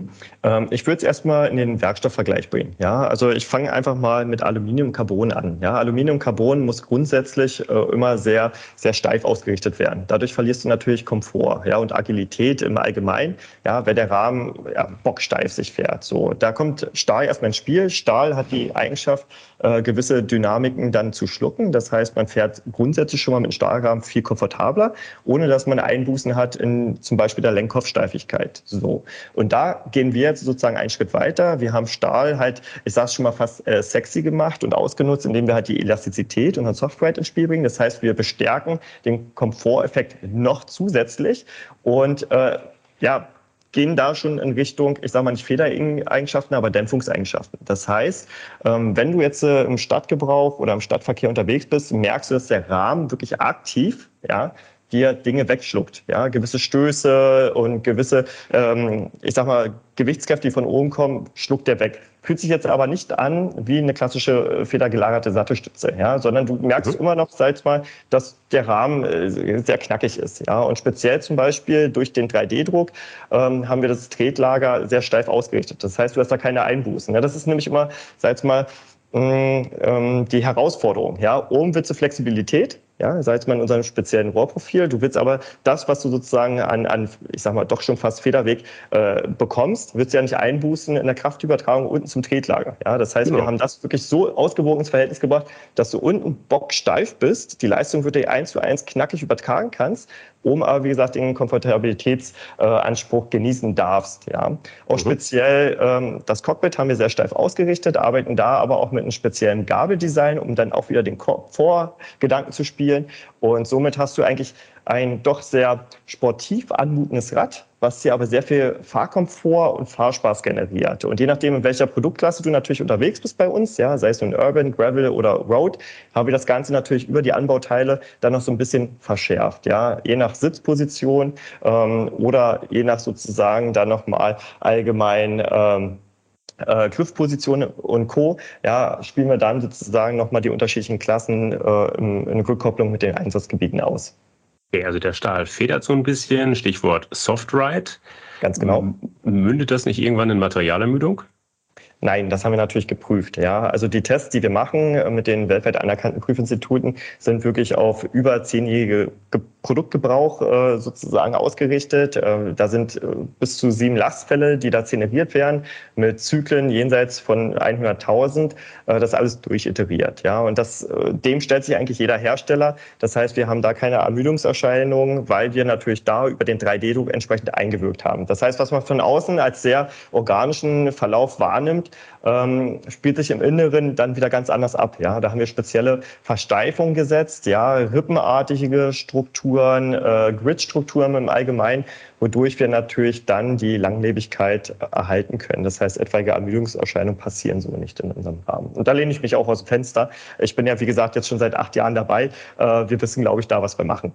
Ähm, ich würde es erstmal in den Werkstoffvergleich bringen. Ja, also ich fange einfach mal mit Aluminium-Carbon an. Ja, Aluminium-Carbon muss grundsätzlich äh, immer sehr, sehr steif ausgerichtet werden. Dadurch verlierst du natürlich Komfort, ja, und Agilität im Allgemeinen. Ja, wenn der Rahmen ja, bocksteif sich fährt. So, da kommt Stahl erstmal ins Spiel. Stahl hat die Eigenschaft, äh, gewisse Dynamiken dann zu schlucken. Das heißt, man fährt grundsätzlich schon mal mit einem Stahlrahmen viel komfortabler, ohne dass man Einbußen hat in zum Beispiel der Lenkkopfsteifigkeit. So. Und da gehen wir jetzt sozusagen einen Schritt weiter. Wir haben Stahl halt, ich sage es schon mal fast äh, sexy gemacht und ausgenutzt, indem wir halt die Elastizität und Software ins Spiel bringen. Das heißt, wir bestärken den Komforteffekt noch zusätzlich und äh, ja, gehen da schon in Richtung, ich sage mal nicht Federeigenschaften, aber Dämpfungseigenschaften. Das heißt, wenn du jetzt im Stadtgebrauch oder im Stadtverkehr unterwegs bist, merkst du, dass der Rahmen wirklich aktiv, ja, dir Dinge wegschluckt, ja, gewisse Stöße und gewisse, ähm, ich sag mal, Gewichtskräfte, die von oben kommen, schluckt der weg. Fühlt sich jetzt aber nicht an wie eine klassische federgelagerte Sattelstütze, ja, sondern du merkst mhm. immer noch, sag mal, dass der Rahmen äh, sehr knackig ist, ja, und speziell zum Beispiel durch den drei D Druck ähm, haben wir das Tretlager sehr steif ausgerichtet. Das heißt, du hast da keine Einbußen. Ja, das ist nämlich immer, sag mal, mh, ähm, die Herausforderung, ja, oben willst du Flexibilität. Ja, sei es mal in unserem speziellen Rohrprofil. Du willst aber das, was du sozusagen an, an ich sag mal, doch schon fast Federweg äh, bekommst, willst du ja nicht einbußen in der Kraftübertragung unten zum Tretlager. Ja, das heißt, genau. Wir haben das wirklich so ausgewogen ins Verhältnis gebracht, dass du unten bocksteif bist, die Leistung wirklich eins zu eins knackig übertragen kannst, um aber, wie gesagt, den Komfortabilitätsanspruch äh, genießen darfst. Ja. Auch mhm. speziell ähm, das Cockpit haben wir sehr steif ausgerichtet, arbeiten da aber auch mit einem speziellen Gabeldesign, um dann auch wieder den Komfortgedanken zu spielen. Und somit hast du eigentlich ein doch sehr sportiv anmutendes Rad, was dir aber sehr viel Fahrkomfort und Fahrspaß generiert. Und je nachdem, in welcher Produktklasse du natürlich unterwegs bist bei uns, ja, sei es nun Urban, Gravel oder Road, haben wir das Ganze natürlich über die Anbauteile dann noch so ein bisschen verschärft. Ja, je nach Sitzposition ähm, oder je nach sozusagen dann nochmal allgemein ähm, Äh, Griffposition und Co. Ja, spielen wir dann sozusagen nochmal die unterschiedlichen Klassen äh, in, in Rückkopplung mit den Einsatzgebieten aus. Okay, also der Stahl federt so ein bisschen, Stichwort Soft Ride. Ganz genau. Mündet das nicht irgendwann in Materialermüdung? Nein, das haben wir natürlich geprüft. Ja, also die Tests, die wir machen mit den weltweit anerkannten Prüfinstituten, sind wirklich auf über zehnjährige Produktgebrauch äh, sozusagen ausgerichtet. Äh, da sind äh, bis zu sieben Lastfälle, die da generiert werden, mit Zyklen jenseits von hunderttausend. Äh, das alles durchiteriert. Ja, und das, äh, dem stellt sich eigentlich jeder Hersteller. Das heißt, wir haben da keine Ermüdungserscheinungen, weil wir natürlich da über den drei D Druck entsprechend eingewirkt haben. Das heißt, was man von außen als sehr organischen Verlauf wahrnimmt, ähm, spielt sich im Inneren dann wieder ganz anders ab. Ja, da haben wir spezielle Versteifungen gesetzt, ja, rippenartige Strukturen, äh, Grid-Strukturen im Allgemeinen, wodurch wir natürlich dann die Langlebigkeit erhalten können. Das heißt, etwaige Ermüdungserscheinungen passieren so nicht in unserem Rahmen. Und da lehne ich mich auch aus dem Fenster. Ich bin ja, wie gesagt, jetzt schon seit acht Jahren dabei. Äh, wir wissen, glaube ich, da, was wir machen.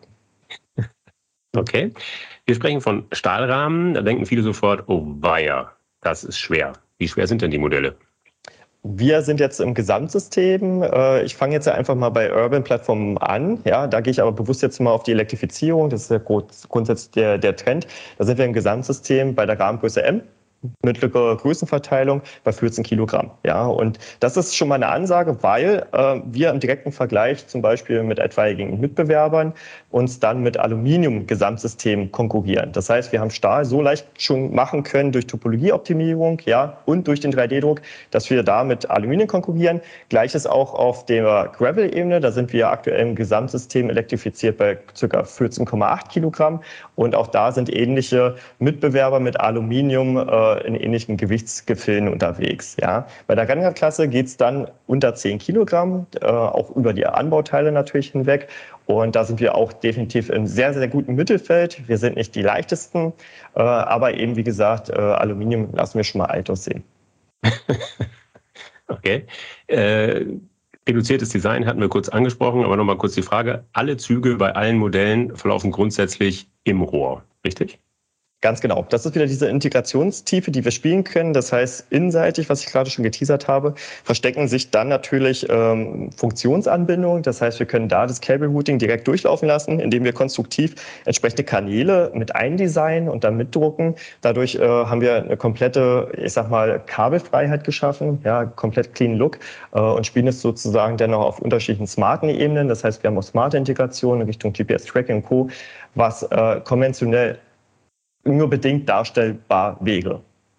Okay. Wir sprechen von Stahlrahmen. Da denken viele sofort, oh weia, das ist schwer. Wie schwer sind denn die Modelle? Wir sind jetzt im Gesamtsystem. Ich fange jetzt einfach mal bei Urban-Plattformen an. Ja, da gehe ich aber bewusst jetzt mal auf die Elektrifizierung. Das ist ja grundsätzlich der, der Trend. Da sind wir im Gesamtsystem bei der Rahmengröße M. Mittlere Größenverteilung bei vierzehn Kilogramm. Ja, und das ist schon mal eine Ansage, weil äh, wir im direkten Vergleich zum Beispiel mit etwaigen Mitbewerbern uns dann mit Aluminium-Gesamtsystemen konkurrieren. Das heißt, wir haben Stahl so leicht schon machen können durch Topologieoptimierung, ja, und durch den drei D Druck, dass wir da mit Aluminium konkurrieren. Gleiches auch auf der Gravel-Ebene. Da sind wir aktuell im Gesamtsystem elektrifiziert bei ca. vierzehn Komma acht Kilogramm. Und auch da sind ähnliche Mitbewerber mit Aluminium äh, in ähnlichen Gewichtsgefilden unterwegs. Ja. Bei der Rennradklasse geht es dann unter zehn Kilogramm, äh, auch über die Anbauteile natürlich hinweg. Und da sind wir auch definitiv im sehr, sehr guten Mittelfeld. Wir sind nicht die leichtesten, äh, aber eben, wie gesagt, äh, Aluminium lassen wir schon mal alt aussehen. Okay. Äh, reduziertes Design hatten wir kurz angesprochen, aber nochmal kurz die Frage. Alle Züge bei allen Modellen verlaufen grundsätzlich im Rohr, richtig? Ganz genau. Das ist wieder diese Integrationstiefe, die wir spielen können. Das heißt, innenseitig, was ich gerade schon geteasert habe, verstecken sich dann natürlich ähm, Funktionsanbindungen. Das heißt, wir können da das Cable Routing direkt durchlaufen lassen, indem wir konstruktiv entsprechende Kanäle mit eindesignen und dann mitdrucken. Dadurch äh, haben wir eine komplette, ich sag mal, Kabelfreiheit geschaffen, ja, komplett clean Look äh, und spielen es sozusagen dann noch auf unterschiedlichen smarten Ebenen. Das heißt, wir haben auch smarte Integrationen in Richtung G P S-Tracking und Co., was äh, konventionell nur bedingt darstellbar wäre.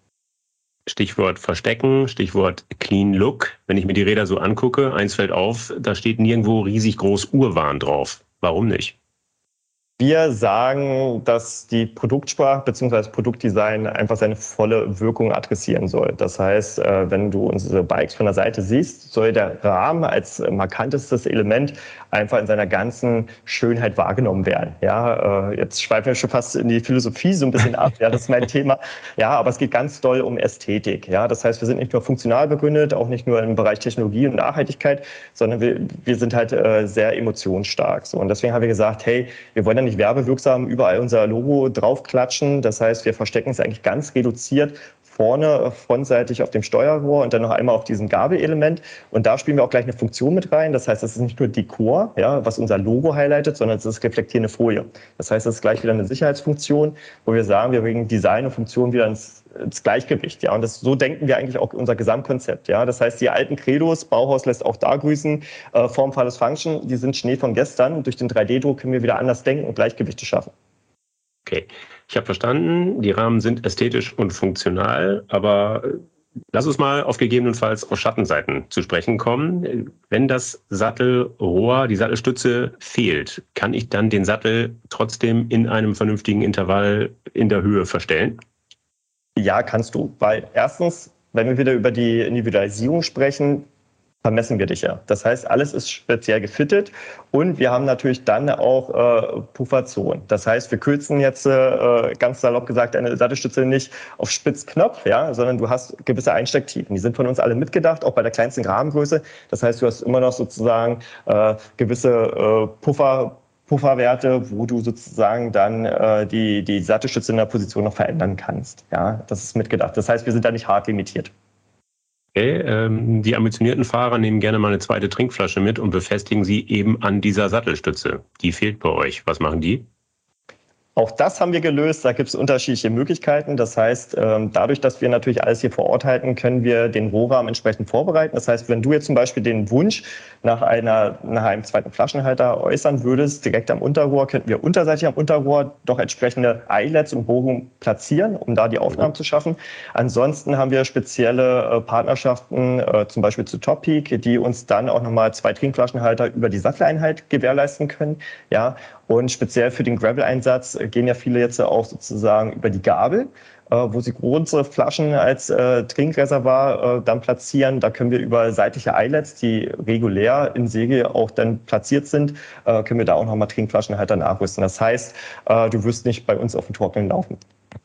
Stichwort Verstecken, Stichwort Clean Look. Wenn ich mir die Räder so angucke, eins fällt auf, da steht nirgendwo riesig groß Urwarn drauf. Warum nicht? Wir sagen, dass die Produktsprache bzw. Produktdesign einfach seine volle Wirkung adressieren soll. Das heißt, wenn du unsere Bikes von der Seite siehst, soll der Rahmen als markantestes Element einfach in seiner ganzen Schönheit wahrgenommen werden. Ja, jetzt schweifen wir schon fast in die Philosophie so ein bisschen ab. Ja, das ist mein Thema. Ja, aber es geht ganz doll um Ästhetik. Ja, das heißt, wir sind nicht nur funktional begründet, auch nicht nur im Bereich Technologie und Nachhaltigkeit, sondern wir, wir sind halt sehr emotionsstark. So, und deswegen haben wir gesagt, hey, wir wollen dann nicht werbewirksam überall unser Logo draufklatschen. Das heißt, wir verstecken es eigentlich ganz reduziert vorne frontseitig auf dem Steuerrohr und dann noch einmal auf diesem Gabelelement. Und da spielen wir auch gleich eine Funktion mit rein. Das heißt, es ist nicht nur Dekor, ja, was unser Logo highlightet, sondern es ist reflektierende Folie. Das heißt, es ist gleich wieder eine Sicherheitsfunktion, wo wir sagen, wir bringen Design und Funktion wieder ins, ins Gleichgewicht. Ja, und das, so denken wir eigentlich auch unser Gesamtkonzept. Ja, das heißt, die alten Credos, Bauhaus lässt auch da grüßen, äh, Form, Follows Function, die sind Schnee von gestern. Durch den drei D-Druck können wir wieder anders denken und Gleichgewichte schaffen. Okay, ich habe verstanden, die Rahmen sind ästhetisch und funktional, aber lass uns mal auf gegebenenfalls auf Schattenseiten zu sprechen kommen. Wenn das Sattelrohr, die Sattelstütze fehlt, kann ich dann den Sattel trotzdem in einem vernünftigen Intervall in der Höhe verstellen? Ja, kannst du, weil erstens, wenn wir wieder über die Individualisierung sprechen, vermessen wir dich ja. Das heißt, alles ist speziell gefittet und wir haben natürlich dann auch äh, Pufferzonen. Das heißt, wir kürzen jetzt äh, ganz salopp gesagt eine Sattelstütze nicht auf Spitzknopf, ja, sondern du hast gewisse Einstecktiefen. Die sind von uns alle mitgedacht, auch bei der kleinsten Rahmengröße. Das heißt, du hast immer noch sozusagen äh, gewisse äh, Puffer Pufferwerte, wo du sozusagen dann äh, die, die Sattelstütze in der Position noch verändern kannst. Ja, das ist mitgedacht. Das heißt, wir sind da nicht hart limitiert. Okay, ähm, die ambitionierten Fahrer nehmen gerne mal eine zweite Trinkflasche mit und befestigen sie eben an dieser Sattelstütze. Die fehlt bei euch. Was machen die? Auch das haben wir gelöst. Da gibt es unterschiedliche Möglichkeiten. Das heißt, dadurch, dass wir natürlich alles hier vor Ort halten, können wir den Rohrahmen entsprechend vorbereiten. Das heißt, wenn du jetzt zum Beispiel den Wunsch nach, einer, nach einem zweiten Flaschenhalter äußern würdest, direkt am Unterrohr, könnten wir unterseitig am Unterrohr doch entsprechende Eyelets und Bohrungen platzieren, um da die Aufnahmen zu schaffen. Ansonsten haben wir spezielle Partnerschaften, zum Beispiel zu Toppeak, die uns dann auch nochmal zwei Trinkflaschenhalter über die Satteleinheit gewährleisten können. Ja, und speziell für den Gravel-Einsatz gehen ja viele jetzt auch sozusagen über die Gabel, wo sie große Flaschen als äh, Trinkreservoir äh, dann platzieren. Da können wir über seitliche Eyelets, die regulär in Segel auch dann platziert sind, äh, können wir da auch nochmal Trinkflaschenhalter nachrüsten. Das heißt, äh, du wirst nicht bei uns auf dem Trockenen laufen.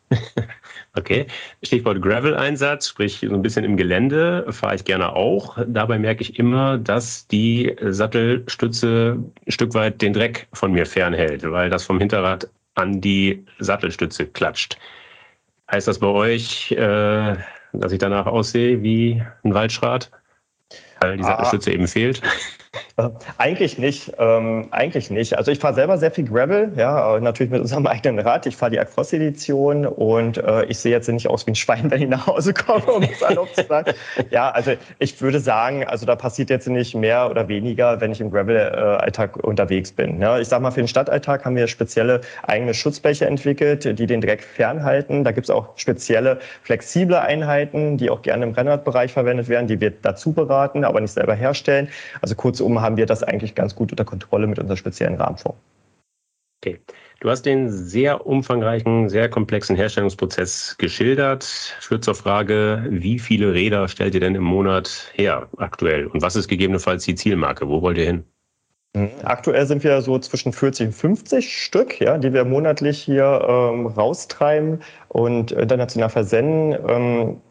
Okay, Stichwort Gravel-Einsatz, sprich so ein bisschen im Gelände, fahre ich gerne auch. Dabei merke ich immer, dass die Sattelstütze ein Stück weit den Dreck von mir fernhält, weil das vom Hinterrad an die Sattelstütze klatscht. Heißt das bei euch, äh, dass ich danach aussehe wie ein Waldschrat, weil die Sattelstütze ah. eben fehlt? Äh, eigentlich nicht, ähm, eigentlich nicht. Also ich fahre selber sehr viel Gravel, ja, natürlich mit unserem eigenen Rad. Ich fahre die Across-Edition und äh, ich sehe jetzt nicht aus wie ein Schwein, wenn ich nach Hause komme, um es salopp zu sagen. Ja, also ich würde sagen, also da passiert jetzt nicht mehr oder weniger, wenn ich im Gravel-Alltag unterwegs bin. Ja, ich sag mal, für den Stadtalltag haben wir spezielle eigene Schutzbleche entwickelt, die den Dreck fernhalten. Da gibt es auch spezielle flexible Einheiten, die auch gerne im Rennradbereich verwendet werden, die wir dazu beraten, aber nicht selber herstellen. Also kurzum haben wir das eigentlich ganz gut unter Kontrolle mit unserer speziellen Rahmenform. Okay. Du hast den sehr umfangreichen, sehr komplexen Herstellungsprozess geschildert. Führt zur Frage, wie viele Räder stellt ihr denn im Monat her aktuell? Und was ist gegebenenfalls die Zielmarke? Wo wollt ihr hin? Aktuell sind wir so zwischen vierzig und fünfzig Stück, ja, die wir monatlich hier ähm, raustreiben und international versenden. Ähm,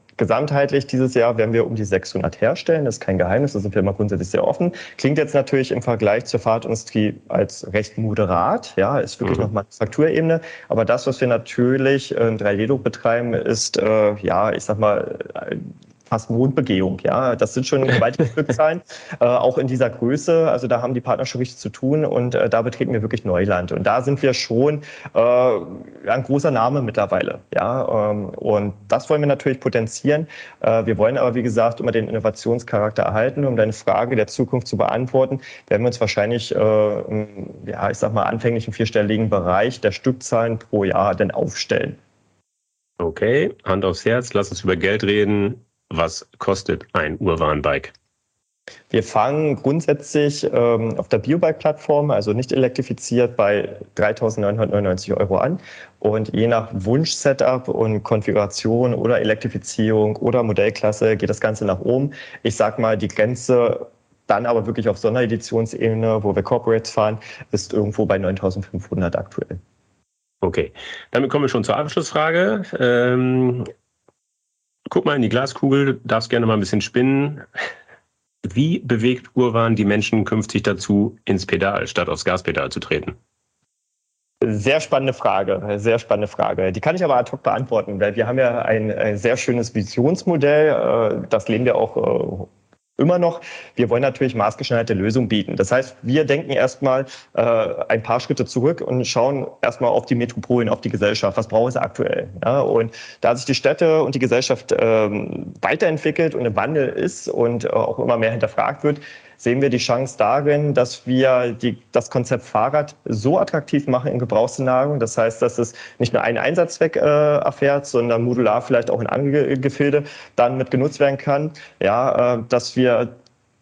gesamtheitlich dieses Jahr werden wir um die sechshundert herstellen. Das ist kein Geheimnis, da sind wir immer grundsätzlich sehr offen. Klingt jetzt natürlich im Vergleich zur Fahrtindustrie als recht moderat, ja, ist wirklich mhm. noch Manufakturebene. Aber das, was wir natürlich im drei D-Druck betreiben, ist, äh, ja, ich sag mal, fast Mondbegehung, ja. Das sind schon gewaltige Stückzahlen, äh, auch in dieser Größe. Also da haben die Partner schon richtig zu tun und äh, da betreten wir wirklich Neuland. Und da sind wir schon äh, ein großer Name mittlerweile, ja. Ähm, und das wollen wir natürlich potenzieren. Äh, wir wollen aber, wie gesagt, immer den Innovationscharakter erhalten. Um deine Frage der Zukunft zu beantworten, werden wir uns wahrscheinlich, äh, im, ja, ich sag mal, anfänglichen vierstelligen Bereich der Stückzahlen pro Jahr denn aufstellen. Okay, Hand aufs Herz, lass uns über Geld reden. Was kostet ein Urban-Bike? Wir fangen grundsätzlich ähm, auf der Biobike-Plattform, also nicht elektrifiziert, bei dreitausendneunhundertneunundneunzig Euro an. Und je nach Wunsch-Setup und Konfiguration oder Elektrifizierung oder Modellklasse geht das Ganze nach oben. Ich sag mal, die Grenze dann aber wirklich auf Sondereditionsebene, wo wir Corporates fahren, ist irgendwo bei neuntausendfünfhundert aktuell. Okay, damit kommen wir schon zur Abschlussfrage. Ähm Guck mal in die Glaskugel, darfst gerne mal ein bisschen spinnen. Wie bewegt Urban die Menschen künftig dazu, ins Pedal statt aufs Gaspedal zu treten? Sehr spannende Frage, sehr spannende Frage. Die kann ich aber ad hoc beantworten, weil wir haben ja ein, ein sehr schönes Visionsmodell. Das leben wir auch immer noch. Wir wollen natürlich maßgeschneiderte Lösungen bieten. Das heißt, wir denken erstmal äh, ein paar Schritte zurück und schauen erstmal auf die Metropolen, auf die Gesellschaft. Was braucht es aktuell? Ja, und da sich die Städte und die Gesellschaft ähm, weiterentwickelt und im Wandel ist und äh, auch immer mehr hinterfragt wird, sehen wir die Chance darin, dass wir die, das Konzept Fahrrad so attraktiv machen in Gebrauchsszenarien. Das heißt, dass es nicht nur einen Einsatzzweck äh, erfährt, sondern modular vielleicht auch in andere Gefilde dann mit genutzt werden kann. Ja, äh, dass wir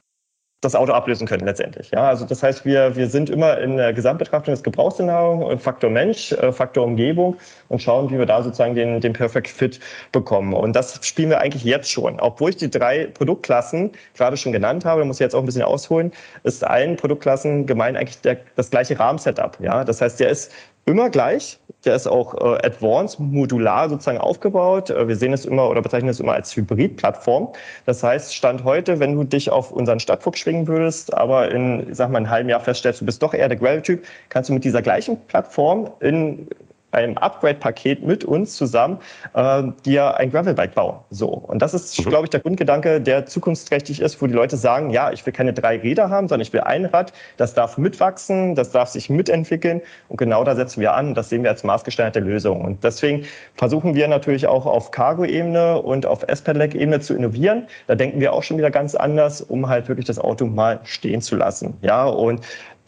das Auto ablösen können letztendlich. Ja, also das heißt, wir, wir sind immer in der Gesamtbetrachtung des Gebrauchsszenarios, Faktor Mensch, Faktor Umgebung und schauen, wie wir da sozusagen den, den Perfect Fit bekommen. Und das spielen wir eigentlich jetzt schon. Obwohl ich die drei Produktklassen gerade schon genannt habe, da muss ich jetzt auch ein bisschen ausholen, ist allen Produktklassen gemein eigentlich der, das gleiche Rahmensetup. Ja, das heißt, der ist immer gleich. Der ist auch äh, advanced, modular sozusagen aufgebaut. Äh, wir sehen es immer oder bezeichnen es immer als Hybrid-Plattform. Das heißt, Stand heute, wenn du dich auf unseren Stadtfuchs schwingen würdest, aber in, ich sag mal, einem halben Jahr feststellst, du bist doch eher der Gravel-Typ, kannst du mit dieser gleichen Plattform in einem Upgrade-Paket mit uns zusammen äh, dir ein Gravelbike bauen. So. Und das ist, mhm. glaube ich, der Grundgedanke, der zukunftsträchtig ist, wo die Leute sagen, ja, ich will keine drei Räder haben, sondern ich will ein Rad, das darf mitwachsen, das darf sich mitentwickeln und genau da setzen wir an. Das sehen wir als maßgeschneiderte Lösung. Und deswegen versuchen wir natürlich auch auf Cargo-Ebene und auf S-Pedelec-Ebene zu innovieren. Da denken wir auch schon wieder ganz anders, um halt wirklich das Auto mal stehen zu lassen. Ja, und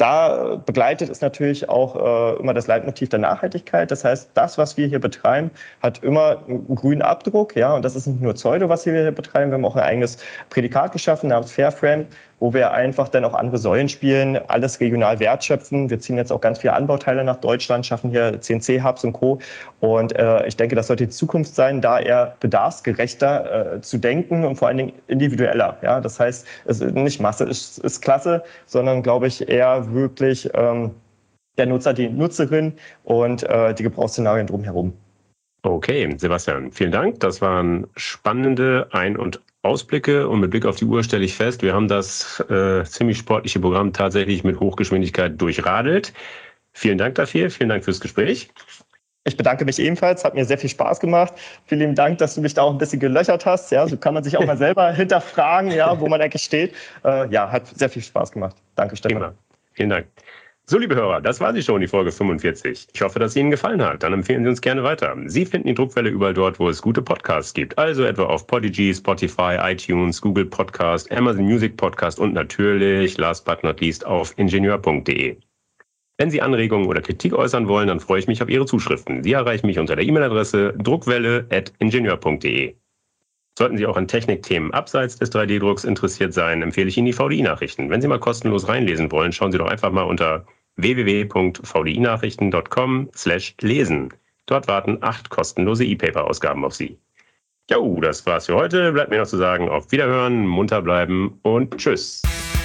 da begleitet es natürlich auch äh, immer das Leitmotiv der Nachhaltigkeit. Das heißt, das, was wir hier betreiben, hat immer einen grünen Abdruck. Ja, und das ist nicht nur Pseudo, was wir hier betreiben. Wir haben auch ein eigenes Prädikat geschaffen namens Fairframe, wo wir einfach dann auch andere Säulen spielen, alles regional wertschöpfen. Wir ziehen jetzt auch ganz viele Anbauteile nach Deutschland, schaffen hier C N C-Hubs und Co. Und äh, ich denke, das sollte die Zukunft sein, da eher bedarfsgerechter äh, zu denken und vor allen Dingen individueller. Ja, das heißt, es ist nicht Masse ist, ist klasse, sondern, glaube ich, eher wirklich ähm, der Nutzer, die Nutzerin und äh, die Gebrauchsszenarien drumherum. Okay, Sebastian, vielen Dank. Das waren spannende Ein- und Ausblicke und mit Blick auf die Uhr stelle ich fest, wir haben das äh, ziemlich sportliche Programm tatsächlich mit Hochgeschwindigkeit durchradelt. Vielen Dank dafür, vielen Dank fürs Gespräch. Ich bedanke mich ebenfalls, hat mir sehr viel Spaß gemacht. Vielen Dank, dass du mich da auch ein bisschen gelöchert hast. Ja, so kann man sich auch mal selber hinterfragen, ja, wo man eigentlich steht. Äh, ja, hat sehr viel Spaß gemacht. Danke, Stefan. Prima. Vielen Dank. So, liebe Hörer, das war sie schon, die Folge fünfundvierzig. Ich hoffe, dass es Ihnen gefallen hat. Dann empfehlen Sie uns gerne weiter. Sie finden die Druckwelle überall dort, wo es gute Podcasts gibt. Also etwa auf Podigy, Spotify, iTunes, Google Podcast, Amazon Music Podcast und natürlich, last but not least, auf ingenieur punkt de. Wenn Sie Anregungen oder Kritik äußern wollen, dann freue ich mich auf Ihre Zuschriften. Sie erreichen mich unter der E-Mail-Adresse druckwelle at ingenieur punkt de. Sollten Sie auch an Technikthemen abseits des drei D Drucks interessiert sein, empfehle ich Ihnen die V D I-Nachrichten. Wenn Sie mal kostenlos reinlesen wollen, schauen Sie doch einfach mal unter w w w punkt v d i nachrichten punkt com slash lesen. Dort warten acht kostenlose E-Paper-Ausgaben auf Sie. Jo, das war's für heute. Bleibt mir noch zu sagen, auf Wiederhören, munter bleiben und tschüss.